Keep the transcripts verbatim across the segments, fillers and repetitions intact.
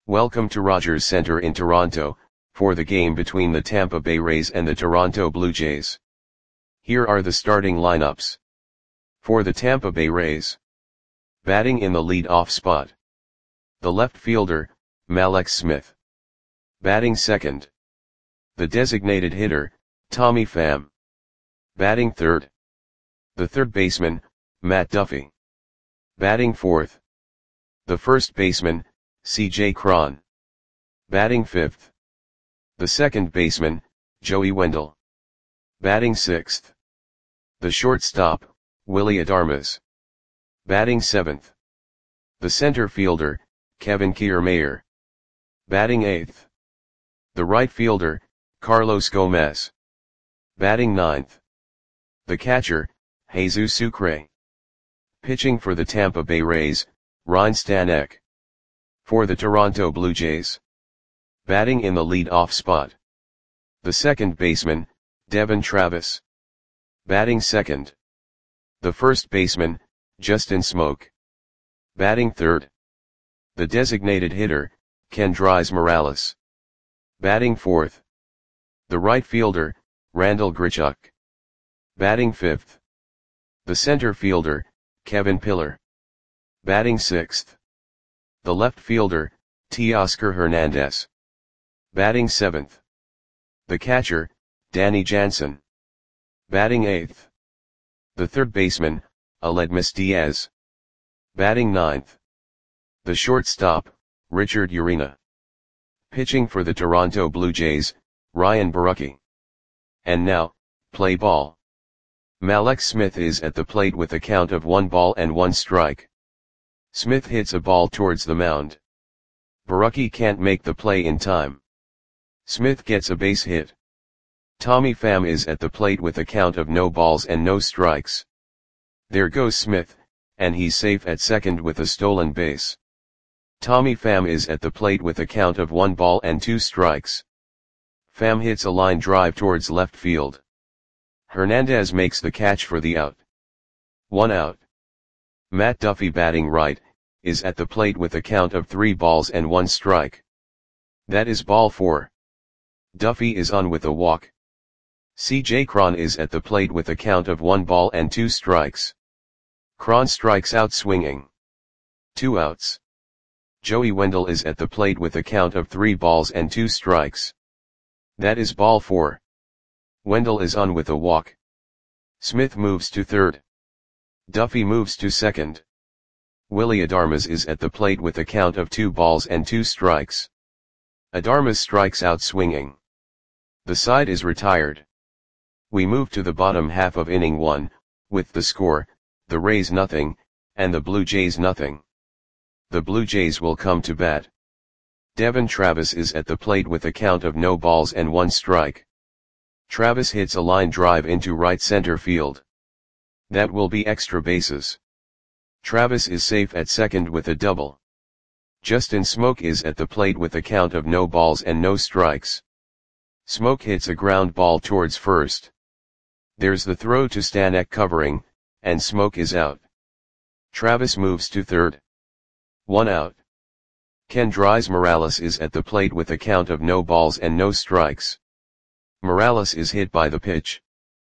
Welcome to Rogers Centre in Toronto, for the game between the Tampa Bay Rays and the Toronto Blue Jays. Here are the starting lineups. For the Tampa Bay Rays. Batting in the lead-off spot. The left fielder, Mallex Smith. Batting second. The designated hitter, Tommy Pham. Batting third. The third baseman, Matt Duffy. Batting fourth. The first baseman, C J Cron. Batting fifth. The second baseman, Joey Wendle. Batting sixth. The shortstop, Willy Adames. Batting seventh. The center fielder, Kevin Kiermaier. Batting eighth. The right fielder, Carlos Gomez. Batting ninth. The catcher, Jesus Sucre. Pitching for the Tampa Bay Rays, Ryne Stanek. For the Toronto Blue Jays. Batting in the lead-off spot. The second baseman, Devon Travis. Batting second. The first baseman, Justin Smoak. Batting third. The designated hitter, Kendrys Morales. Batting fourth. The right fielder, Randal Grichuk. Batting fifth. The center fielder, Kevin Pillar. Batting sixth. The left fielder, Teoscar Hernandez. Batting seventh. The catcher, Danny Jansen. Batting eighth. The third baseman, Aledmys Diaz. Batting ninth. The shortstop, Richard Urena. Pitching for the Toronto Blue Jays, Ryan Borucki. And now, play ball. Mallex Smith is at the plate with a count of one ball and one strike. Smith hits a ball towards the mound. Borucki can't make the play in time. Smith gets a base hit. Tommy Pham is at the plate with a count of no balls and no strikes. There goes Smith, and he's safe at second with a stolen base. Tommy Pham is at the plate with a count of one ball and two strikes. Pham hits a line drive towards left field. Hernandez makes the catch for the out. One out. Matt Duffy, batting right, is at the plate with a count of three balls and one strike. That is ball four. Duffy is on with a walk. C J Cron is at the plate with a count of one ball and two strikes. Cron strikes out swinging. Two outs. Joey Wendle is at the plate with a count of three balls and two strikes. That is ball four. Wendle is on with a walk. Smith moves to third. Duffy moves to second. Willy Adames is at the plate with a count of two balls and two strikes. Adames strikes out swinging. The side is retired. We move to the bottom half of inning one, with the score, the Rays nothing, and the Blue Jays nothing. The Blue Jays will come to bat. Devon Travis is at the plate with a count of no balls and one strike. Travis hits a line drive into right center field. That will be extra bases. Travis is safe at second with a double. Justin Smoak is at the plate with a count of no balls and no strikes. Smoak hits a ground ball towards first. There's the throw to Stanek covering, and Smoak is out. Travis moves to third. One out. Kendrys Morales is at the plate with a count of no balls and no strikes. Morales is hit by the pitch.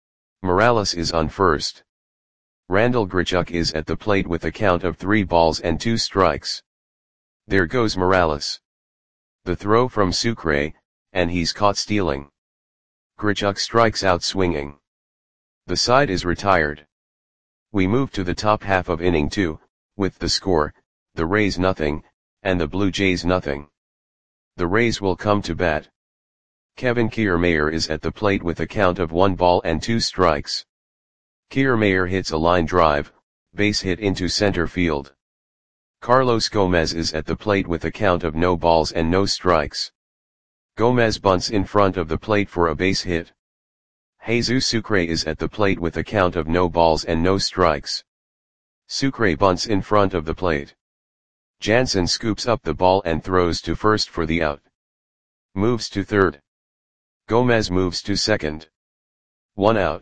Morales is on first. Randal Grichuk is at the plate with a count of three balls and two strikes. There goes Morales. The throw from Sucre, and he's caught stealing. Grichuk strikes out swinging. The side is retired. We move to the top half of inning two, with the score, the Rays nothing, and the Blue Jays nothing. The Rays will come to bat. Kevin Kiermaier is at the plate with a count of one ball and two strikes. Kiermaier hits a line drive, base hit into center field. Carlos Gomez is at the plate with a count of no balls and no strikes. Gomez bunts in front of the plate for a base hit. Jesus Sucre is at the plate with a count of no balls and no strikes. Sucre bunts in front of the plate. Jansen scoops up the ball and throws to first for the out. Moves to third. Gomez moves to second. One out.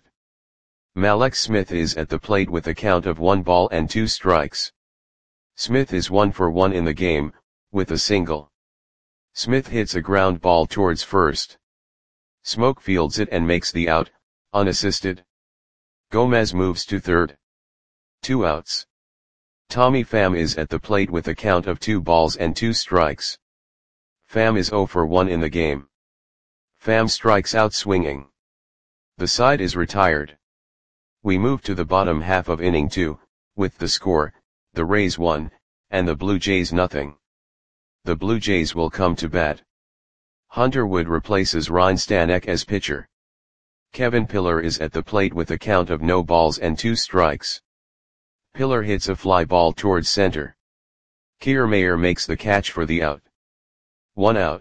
Mallex Smith is at the plate with a count of one ball and two strikes. Smith is one for one in the game, with a single. Smith hits a ground ball towards first. Smoke fields it and makes the out, unassisted. Gomez moves to third. Two outs. Tommy Pham is at the plate with a count of two balls and two strikes. Pham is oh for one in the game. Pham strikes out swinging. The side is retired. We move to the bottom half of inning two, with the score, the Rays one, and the Blue Jays nothing. The Blue Jays will come to bat. Hunter Wood replaces Ryne Stanek as pitcher. Kevin Pillar is at the plate with a count of no balls and two strikes. Pillar hits a fly ball towards center. Kiermaier makes the catch for the out. One out.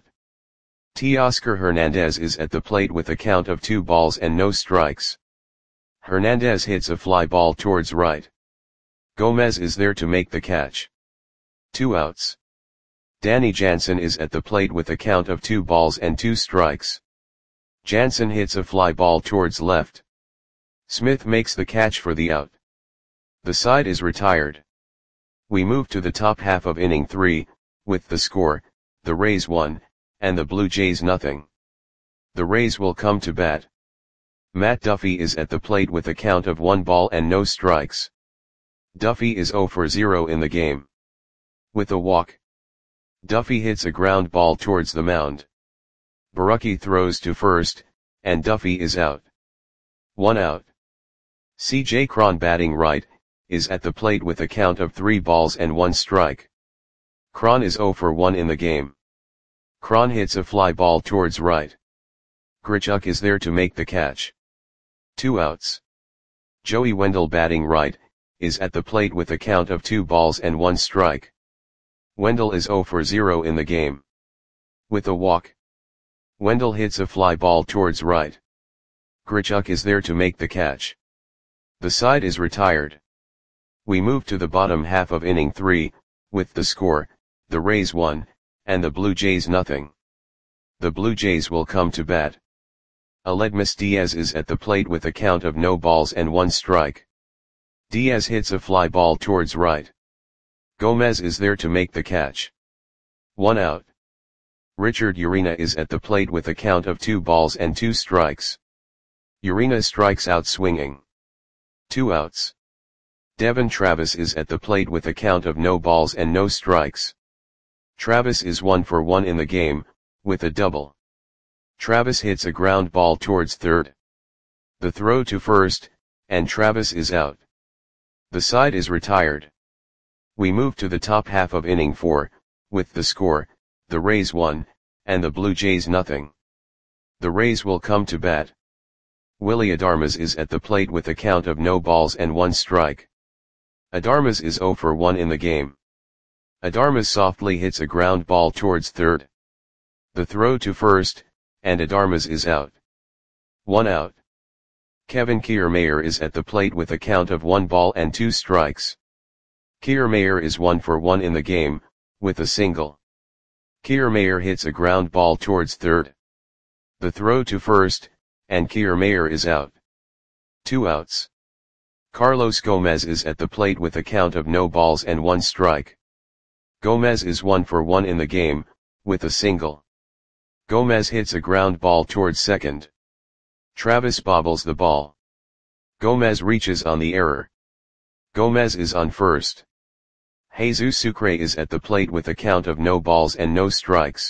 Teoscar Hernandez is at the plate with a count of two balls and no strikes. Hernandez hits a fly ball towards right. Gomez is there to make the catch. Two outs. Danny Jansen is at the plate with a count of two balls and two strikes. Jansen hits a fly ball towards left. Smith makes the catch for the out. The side is retired. We move to the top half of inning three, with the score, the Rays one, and the Blue Jays nothing. The Rays will come to bat. Matt Duffy is at the plate with a count of one ball and no strikes. Duffy is oh for zero in the game. With a walk, Duffy hits a ground ball towards the mound. Borucki throws to first, and Duffy is out. One out. C J Cron, batting right, is at the plate with a count of three balls and one strike. Cron is oh for one in the game. Cron hits a fly ball towards right. Grichuk is there to make the catch. Two outs. Joey Wendell, batting right, is at the plate with a count of two balls and one strike. Wendell is oh for zero in the game. With a walk, Wendell hits a fly ball towards right. Grichuk is there to make the catch. The side is retired. We move to the bottom half of inning three, with the score, the Rays one, and the Blue Jays nothing. The Blue Jays will come to bat. Aledmys Diaz is at the plate with a count of no balls and one strike. Diaz hits a fly ball towards right. Gomez is there to make the catch. One out. Richard Urena is at the plate with a count of two balls and two strikes. Urena strikes out swinging. Two outs. Devon Travis is at the plate with a count of no balls and no strikes. Travis is one for one in the game, with a double. Travis hits a ground ball towards third. The throw to first, and Travis is out. The side is retired. We move to the top half of inning four, with the score, the Rays one, and the Blue Jays nothing. The Rays will come to bat. Willy Adames is at the plate with a count of no balls and one strike. Adames is oh for one in the game. Adames softly hits a ground ball towards third. The throw to first, and Adames is out. One out. Kevin Kiermaier is at the plate with a count of one ball and two strikes. Kiermaier is one for one in the game, with a single. Kiermaier hits a ground ball towards third. The throw to first, and Kiermaier is out. Two outs. Carlos Gomez is at the plate with a count of no balls and one strike. Gomez is one for one in the game, with a single. Gomez hits a ground ball towards second. Travis bobbles the ball. Gomez reaches on the error. Gomez is on first. Jesus Sucre is at the plate with a count of no balls and no strikes.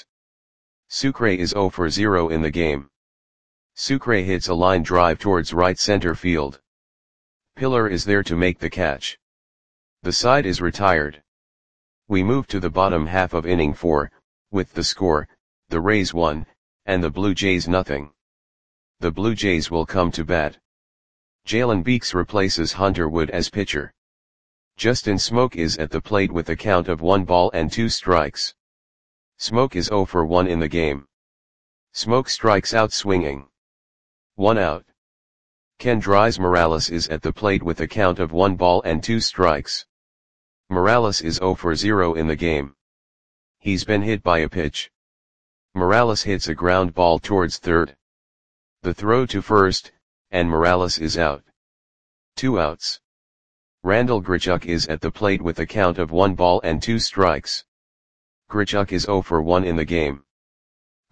Sucre is oh for zero in the game. Sucre hits a line drive towards right center field. Pillar is there to make the catch. The side is retired. We move to the bottom half of inning four, with the score, the Rays one, and the Blue Jays nothing. The Blue Jays will come to bat. Jalen Beeks replaces Hunter Wood as pitcher. Justin Smoke is at the plate with a count of one ball and two strikes. Smoke is oh for one in the game. Smoke strikes out swinging. One out. Kendrys Morales is at the plate with a count of one ball and two strikes. Morales is oh for zero in the game. He's been hit by a pitch. Morales hits a ground ball towards third. The throw to first, and Morales is out. Two outs. Randal Grichuk is at the plate with a count of one ball and two strikes. Grichuk is oh for one in the game.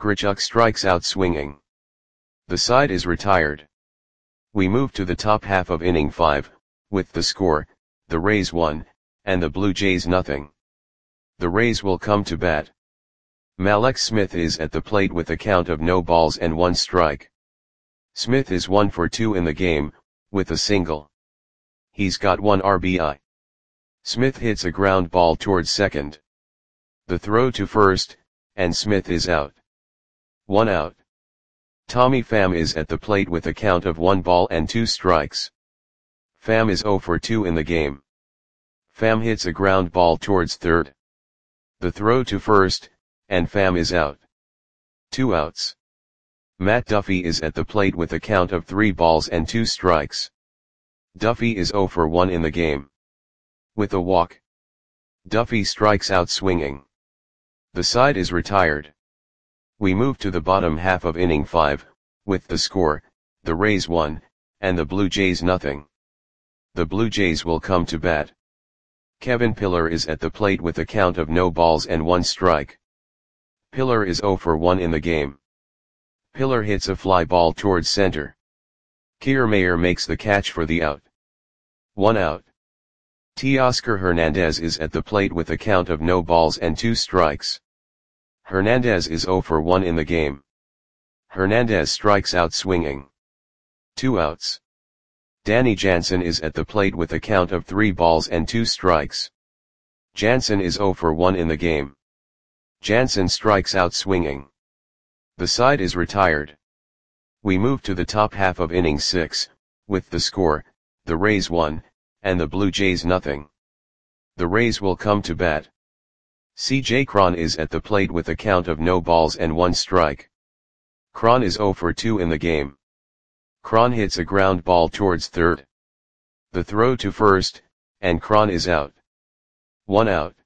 Grichuk strikes out swinging. The side is retired. We move to the top half of inning five, with the score, the Rays one, and the Blue Jays nothing. The Rays will come to bat. Mallex Smith is at the plate with a count of no balls and one strike. Smith is one for two in the game, with a single. He's got one R B I. Smith hits a ground ball towards second. The throw to first, and Smith is out. One out. Tommy Pham is at the plate with a count of one ball and two strikes. Pham is zero for two in the game. Pham hits a ground ball towards third. The throw to first, and Pham is out. Two outs. Matt Duffy is at the plate with a count of three balls and two strikes. Duffy is zero for one in the game. With a walk, Duffy strikes out swinging. The side is retired. We move to the bottom half of inning five, with the score, the Rays one, and the Blue Jays nothing. The Blue Jays will come to bat. Kevin Pillar is at the plate with a count of no balls and one strike. Pillar is zero for one in the game. Pillar hits a fly ball towards center. Kiermaier makes the catch for the out. One out. Teoscar Hernandez is at the plate with a count of no balls and two strikes. Hernandez is zero for one in the game. Hernandez strikes out swinging. Two outs. Danny Jansen is at the plate with a count of three balls and two strikes. Jansen is zero for one in the game. Jansen strikes out swinging. The side is retired. We move to the top half of inning six, with the score, the Rays one, and the Blue Jays nothing. The Rays will come to bat. C J Cron is at the plate with a count of no balls and one strike. Cron is zero for two in the game. Cron hits a ground ball towards third. The throw to first, and Cron is out. One out.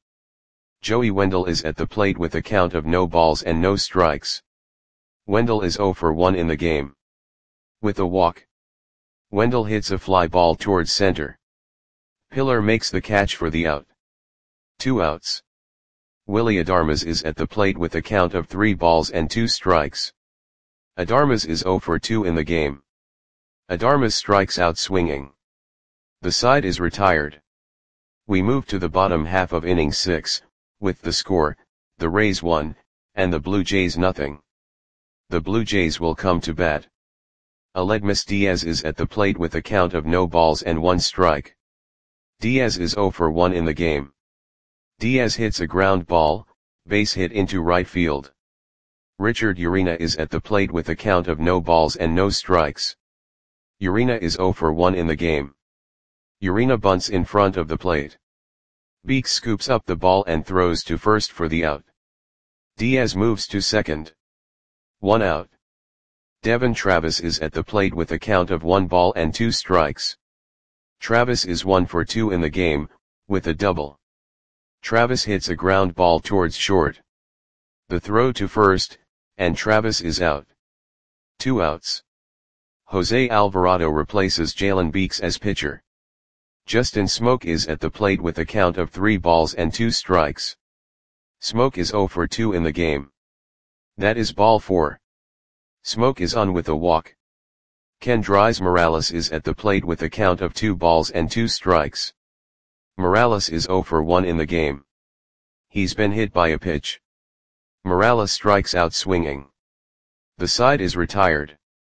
Joey Wendell is at the plate with a count of no balls and no strikes. Wendell is zero for one in the game. With a walk, Wendell hits a fly ball towards center. Pillar makes the catch for the out. Two outs. Willy Adames is at the plate with a count of three balls and two strikes. Adames is zero for two in the game. Adames strikes out swinging. The side is retired. We move to the bottom half of inning six, with the score, the Rays one, and the Blue Jays nothing. The Blue Jays will come to bat. Aledmys Diaz is at the plate with a count of no balls and one strike. Diaz is zero for one in the game. Diaz hits a ground ball, base hit into right field. Richard Urena is at the plate with a count of no balls and no strikes. Urena is zero for one in the game. Urena bunts in front of the plate. Beeks scoops up the ball and throws to first for the out. Diaz moves to second. One out. Devon Travis is at the plate with a count of one ball and two strikes. Travis is one for two in the game, with a double. Travis hits a ground ball towards short. The throw to first, and Travis is out. Two outs. Jose Alvarado replaces Jalen Beeks as pitcher. Justin Smoke is at the plate with a count of three balls and two strikes. Smoke is zero for two in the game. That is ball four. Smoke is on with a walk. Kendrys Morales is at the plate with a count of two balls and two strikes. Morales is zero for one in the game. He's been hit by a pitch. Morales strikes out swinging. The side is retired.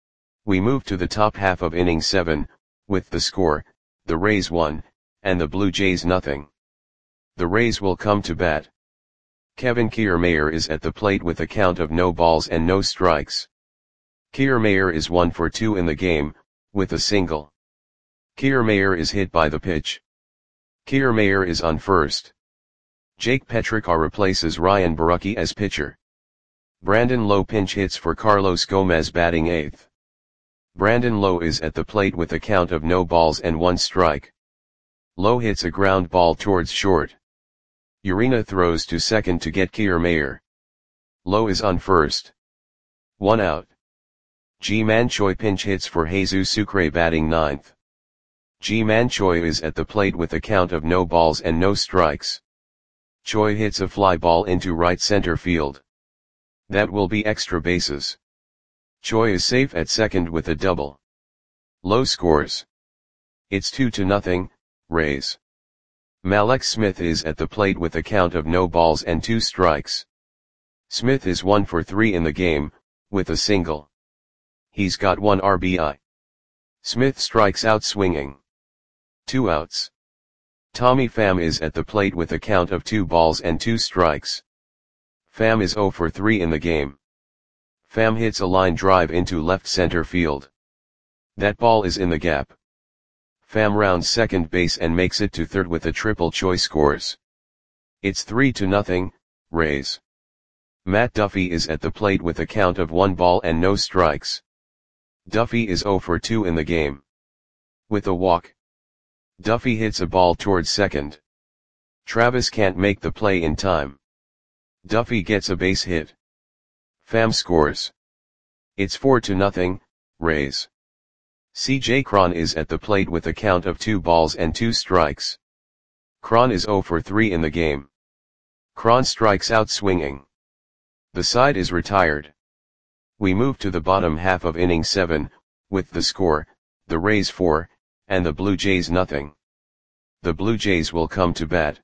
We move to the top half of inning seven, with the score, the Rays one, and the Blue Jays nothing. The Rays will come to bat. Kevin Kiermaier is at the plate with a count of no balls and no strikes. Kiermaier is one for two in the game, with a single. Kiermaier is hit by the pitch. Kiermaier is on first. Jake Petrichar replaces Ryan Borucki as pitcher. Brandon Lowe pinch hits for Carlos Gomez batting eighth. Brandon Lowe is at the plate with a count of no balls and one strike. Lowe hits a ground ball towards short. Urena throws to second to get Kiermaier. Lowe is on first. One out. Ji-Man Choi pinch hits for Jesus Sucre batting ninth. Ji-Man Choi is at the plate with a count of no balls and no strikes. Choi hits a fly ball into right center field. That will be extra bases. Choi is safe at second with a double. Low scores. It's two to nothing, Rays. Malek Smith is at the plate with a count of no balls and two strikes. Smith is one for three in the game, with a single. He's got one R B I. Smith strikes out swinging. Two outs. Tommy Pham is at the plate with a count of two balls and two strikes. Pham is zero for three in the game. Pham hits a line drive into left center field. That ball is in the gap. Pham rounds second base and makes it to third with a triple. Choi scores. It's three to nothing, Rays. Matt Duffy is at the plate with a count of one ball and no strikes. Duffy is zero for two in the game. With a walk. Duffy hits a ball towards second. Travis can't make the play in time. Duffy gets a base hit. Pham scores. It's four to nothing, Rays. C J Cron is at the plate with a count of two balls and two strikes. Cron is zero for three in the game. Cron strikes out swinging. The side is retired. We move to the bottom half of inning seven, with the score, the Rays four, and the Blue Jays nothing. The Blue Jays will come to bat.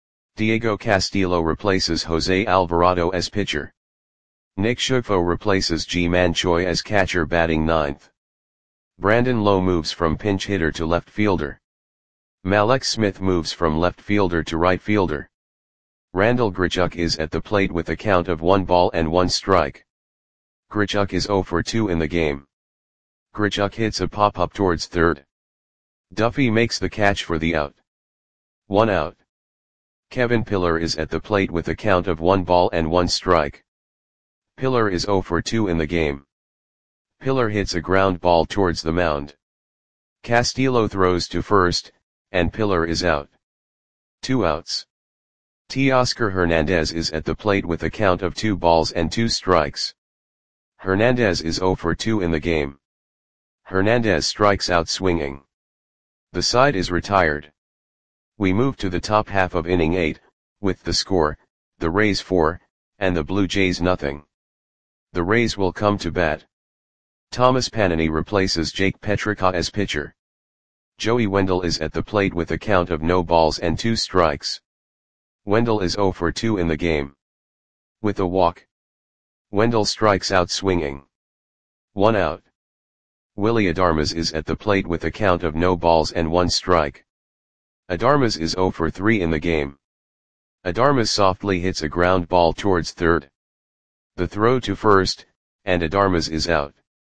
Diego Castillo replaces Jose Alvarado as pitcher. Nick Shugfo replaces Ji-Man Choi as catcher batting ninth. Brandon Lowe moves from pinch hitter to left fielder. Malek Smith moves from left fielder to right fielder. Randall Grichuk is at the plate with a count of one ball and one strike. Grichuk is zero for two in the game. Grichuk hits a pop-up towards third. Duffy makes the catch for the out. One out. Kevin Pillar is at the plate with a count of one ball and one strike. Pillar is zero for two in the game. Pillar hits a ground ball towards the mound. Castillo throws to first, and Pillar is out. Two outs. Teoscar Hernandez is at the plate with a count of two balls and two strikes. Hernandez is zero for two in the game. Hernandez strikes out swinging. The side is retired. We move to the top half of inning eight, with the score, the Rays four, and the Blue Jays nothing. The Rays will come to bat. Thomas Panini replaces Jake Petrichot as pitcher. Joey Wendell is at the plate with a count of no balls and two strikes. Wendell is zero for two in the game. With a walk. Wendell strikes out swinging. One out. Willy Adames is at the plate with a count of no balls and one strike. Adames is zero for three in the game. Adames softly hits a ground ball towards third. The throw to first, and Adames is out.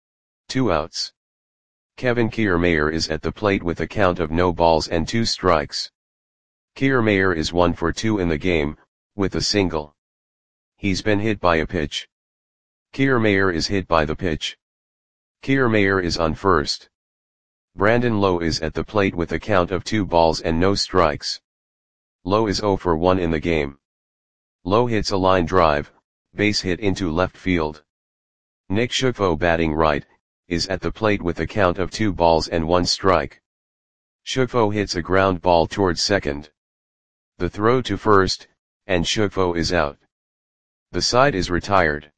Two outs. Kevin Kiermaier is at the plate with a count of no balls and two strikes. Kiermaier is one for two in the game, with a single. He's been hit by a pitch. Kiermaier is hit by the pitch. Kiermaier is on first. Brandon Lowe is at the plate with a count of two balls and no strikes. Lowe is zero for one in the game. Lowe hits a line drive, base hit into left field. Nick Shugfo batting right, is at the plate with a count of two balls and one strike. Shugfo hits a ground ball towards second. The throw to first, and Shugfo is out. The side is retired.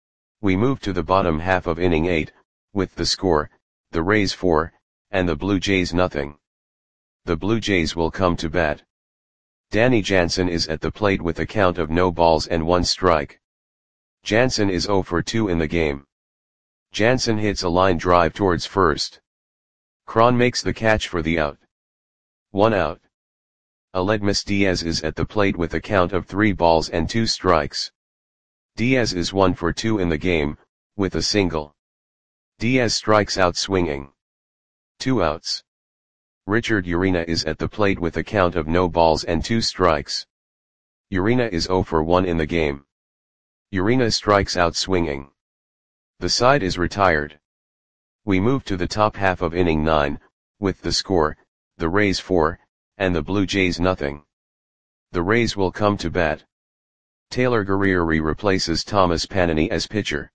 We move to the bottom half of inning eight, with the score, the Rays four, and the Blue Jays nothing. The Blue Jays will come to bat. Danny Jansen is at the plate with a count of no balls and one strike. Jansen is zero for two in the game. Jansen hits a line drive towards first. Cron makes the catch for the out. One out. Aledmus Diaz is at the plate with a count of three balls and two strikes. Diaz is one for two in the game, with a single. Diaz strikes out swinging. Two outs. Richard Urena is at the plate with a count of no balls and two strikes. Urena is zero for one in the game. Urena strikes out swinging. The side is retired. We move to the top half of inning nine, with the score, the Rays four, and the Blue Jays nothing. The Rays will come to bat. Taylor Guerrieri replaces Thomas Panini as pitcher.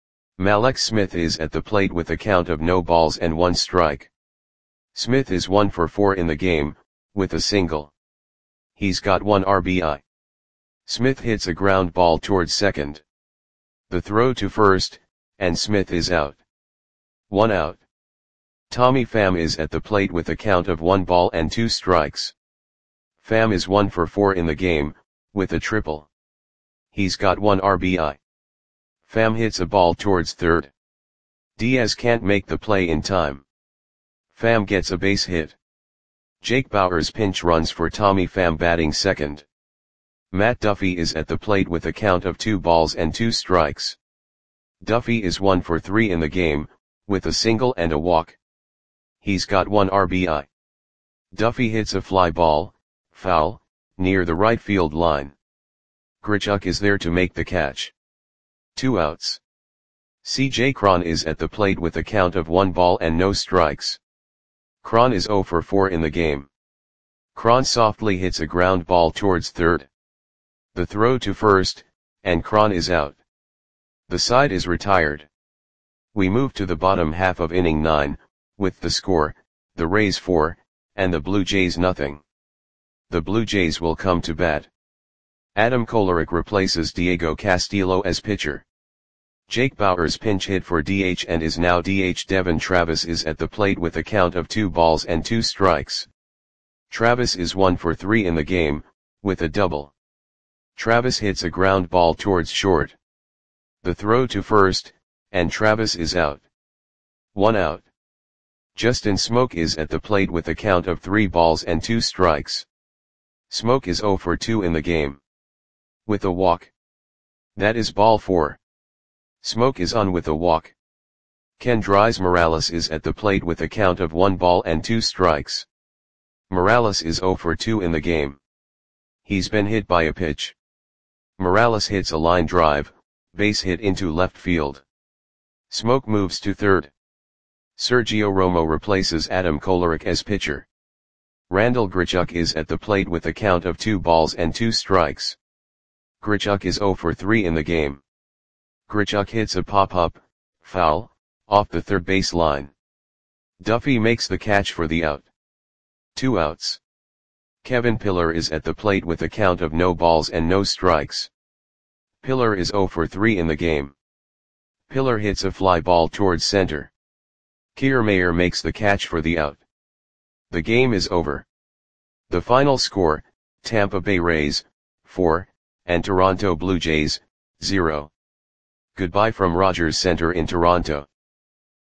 Malek Smith is at the plate with a count of no balls and one strike. Smith is one for four in the game, with a single. He's got one R B I. Smith hits a ground ball towards second. The throw to first, and Smith is out. One out. Tommy Pham is at the plate with a count of one ball and two strikes. Pham is one for four in the game, with a triple. He's got one R B I. Pham hits a ball towards third. Diaz can't make the play in time. Pham gets a base hit. Jake Bauers pinch runs for Tommy Pham batting second. Matt Duffy is at the plate with a count of two balls and two strikes. Duffy is one for three in the game, with a single and a walk. He's got one R B I. Duffy hits a fly ball, foul, near the right field line. Grichuk is there to make the catch. Two outs. C J Cron is at the plate with a count of one ball and no strikes. Cron is zero for four in the game. Cron softly hits a ground ball towards third. The throw to first, and Cron is out. The side is retired. We move to the bottom half of inning nine, with the score, the Rays four, and the Blue Jays nothing. The Blue Jays will come to bat. Adam Kolarek replaces Diego Castillo as pitcher. Jake Bauers pinch hit for D H and is now D H. Devon Travis is at the plate with a count of two balls and two strikes. Travis is one for three in the game, with a double. Travis hits a ground ball towards short. The throw to first, and Travis is out. One out. Justin Smoak is at the plate with a count of three balls and two strikes. Smoak is zero for two in the game. With a walk. That is ball four. Smoak is on with a walk. Kendrys Morales is at the plate with a count of one ball and two strikes. Morales is zero for two in the game. He's been hit by a pitch. Morales hits a line drive, base hit into left field. Smoak moves to third. Sergio Romo replaces Adam Kolarek as pitcher. Randall Grichuk is at the plate with a count of two balls and two strikes. Grichuk is zero for three in the game. Grichuk hits a pop-up, foul, off the third base line. Duffy makes the catch for the out. Two outs. Kevin Pillar is at the plate with a count of no balls and no strikes. Pillar is zero for three in the game. Pillar hits a fly ball towards center. Kiermaier makes the catch for the out. The game is over. The final score, Tampa Bay Rays, four, and Toronto Blue Jays, zero. Goodbye from Rogers Center in Toronto.